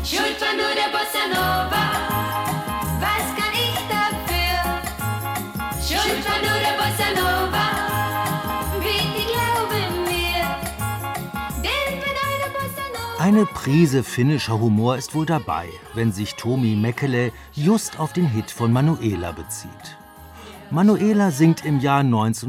Schuld war nur der Bossa Nova, was kann ich dafür? Schuld war nur der Bossa Nova, bitte glaube mir, denn wenn eine Bossa Nova... Eine Prise finnischer Humor ist wohl dabei, wenn sich Tomi Mäkelä just auf den Hit von Manuela bezieht. Manuela singt im Jahr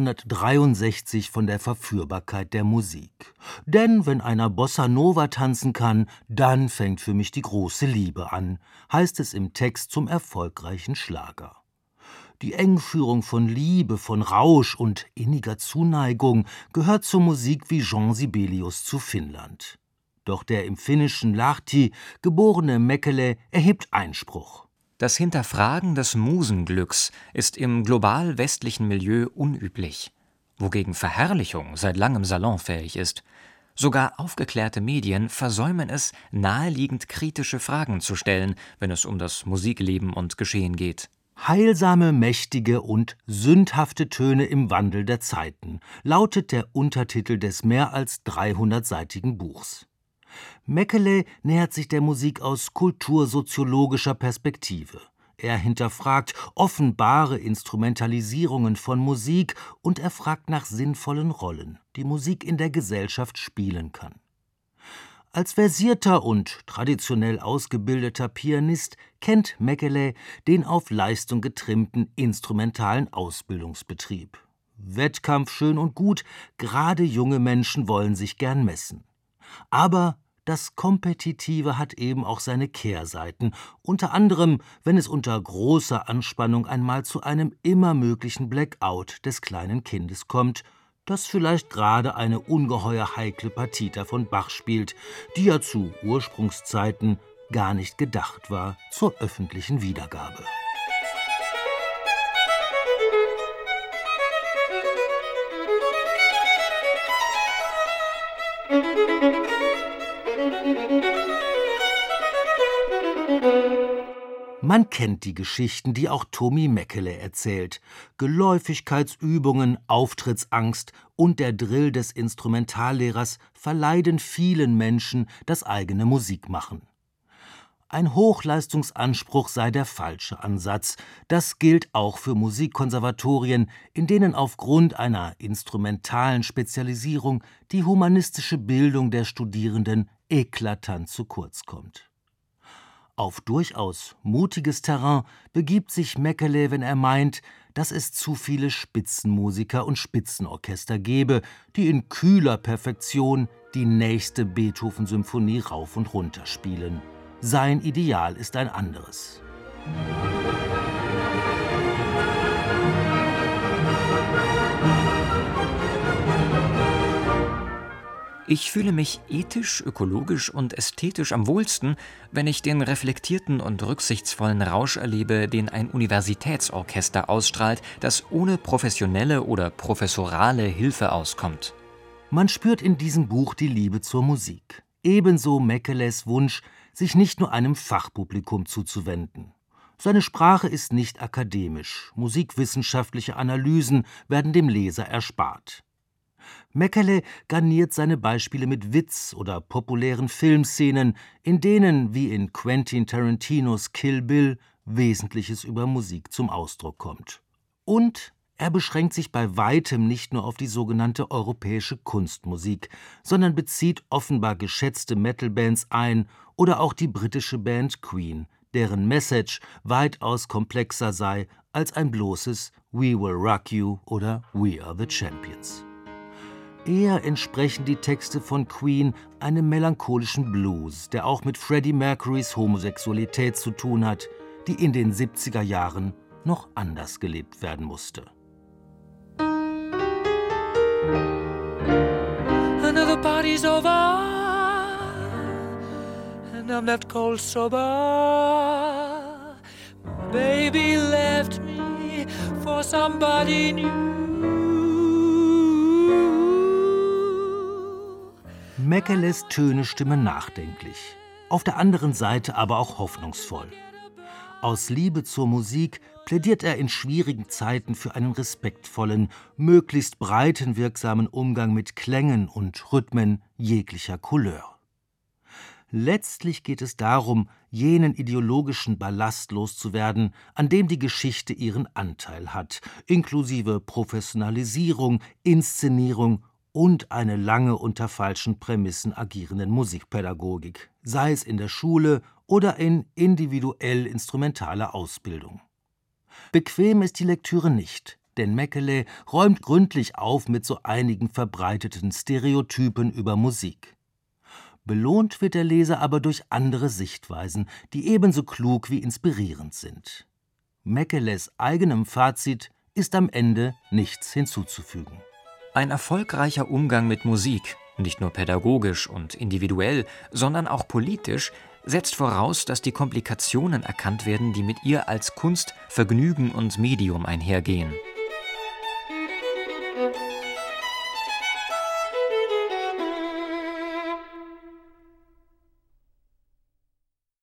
1963 von der Verführbarkeit der Musik. Denn wenn einer Bossa Nova tanzen kann, dann fängt für mich die große Liebe an, heißt es im Text zum erfolgreichen Schlager. Die Engführung von Liebe, von Rausch und inniger Zuneigung gehört zur Musik wie Jean Sibelius zu Finnland. Doch der im finnischen Lahti geborene Mäkelä erhebt Einspruch. Das Hinterfragen des Musenglücks ist im global westlichen Milieu unüblich, wogegen Verherrlichung seit langem salonfähig ist. Sogar aufgeklärte Medien versäumen es, naheliegend kritische Fragen zu stellen, wenn es um das Musikleben und Geschehen geht. Heilsame, mächtige und sündhafte Töne im Wandel der Zeiten, lautet der Untertitel des mehr als 300-seitigen Buchs. Mäkelä nähert sich der Musik aus kultursoziologischer Perspektive. Er hinterfragt offenbare Instrumentalisierungen von Musik und er fragt nach sinnvollen Rollen, die Musik in der Gesellschaft spielen kann. Als versierter und traditionell ausgebildeter Pianist kennt Mäkelä den auf Leistung getrimmten instrumentalen Ausbildungsbetrieb. Wettkampf schön und gut, gerade junge Menschen wollen sich gern messen. Aber das Kompetitive hat eben auch seine Kehrseiten, unter anderem, wenn es unter großer Anspannung einmal zu einem immer möglichen Blackout des kleinen Kindes kommt, das vielleicht gerade eine ungeheuer heikle Partita von Bach spielt, die ja zu Ursprungszeiten gar nicht gedacht war zur öffentlichen Wiedergabe. Man kennt die Geschichten, die auch Tomi Mäkelä erzählt. Geläufigkeitsübungen, Auftrittsangst und der Drill des Instrumentallehrers verleiden vielen Menschen das eigene Musikmachen. Ein Hochleistungsanspruch sei der falsche Ansatz. Das gilt auch für Musikkonservatorien, in denen aufgrund einer instrumentalen Spezialisierung die humanistische Bildung der Studierenden eklatant zu kurz kommt. Auf durchaus mutiges Terrain begibt sich Mäkelä, wenn er meint, dass es zu viele Spitzenmusiker und Spitzenorchester gebe, die in kühler Perfektion die nächste Beethoven-Symphonie rauf und runter spielen. Sein Ideal ist ein anderes. Ich fühle mich ethisch, ökologisch und ästhetisch am wohlsten, wenn ich den reflektierten und rücksichtsvollen Rausch erlebe, den ein Universitätsorchester ausstrahlt, das ohne professionelle oder professorale Hilfe auskommt. Man spürt in diesem Buch die Liebe zur Musik. Ebenso Mäkeläs Wunsch, sich nicht nur einem Fachpublikum zuzuwenden. Seine Sprache ist nicht akademisch. Musikwissenschaftliche Analysen werden dem Leser erspart. Mäkelä garniert seine Beispiele mit Witz oder populären Filmszenen, in denen, wie in Quentin Tarantinos Kill Bill, Wesentliches über Musik zum Ausdruck kommt. Und er beschränkt sich bei weitem nicht nur auf die sogenannte europäische Kunstmusik, sondern bezieht offenbar geschätzte Metalbands ein oder auch die britische Band Queen, deren Message weitaus komplexer sei als ein bloßes We Will Rock You oder We Are the Champions. Eher entsprechen die Texte von Queen einem melancholischen Blues, der auch mit Freddie Mercurys Homosexualität zu tun hat, die in den 70er Jahren noch anders gelebt werden musste. Another party's over and I'm left cold sober. Baby left me for somebody new. Mäkeläs Töne stimmen nachdenklich, auf der anderen Seite aber auch hoffnungsvoll. Aus Liebe zur Musik plädiert er in schwierigen Zeiten für einen respektvollen, möglichst breitenwirksamen Umgang mit Klängen und Rhythmen jeglicher Couleur. Letztlich geht es darum, jenen ideologischen Ballast loszuwerden, an dem die Geschichte ihren Anteil hat, inklusive Professionalisierung, Inszenierung und eine lange unter falschen Prämissen agierenden Musikpädagogik, sei es in der Schule oder in individuell instrumentaler Ausbildung. Bequem ist die Lektüre nicht, denn Mäkelä räumt gründlich auf mit so einigen verbreiteten Stereotypen über Musik. Belohnt wird der Leser aber durch andere Sichtweisen, die ebenso klug wie inspirierend sind. Mäkeläs eigenem Fazit ist am Ende nichts hinzuzufügen. Ein erfolgreicher Umgang mit Musik, nicht nur pädagogisch und individuell, sondern auch politisch, setzt voraus, dass die Komplikationen erkannt werden, die mit ihr als Kunst, Vergnügen und Medium einhergehen.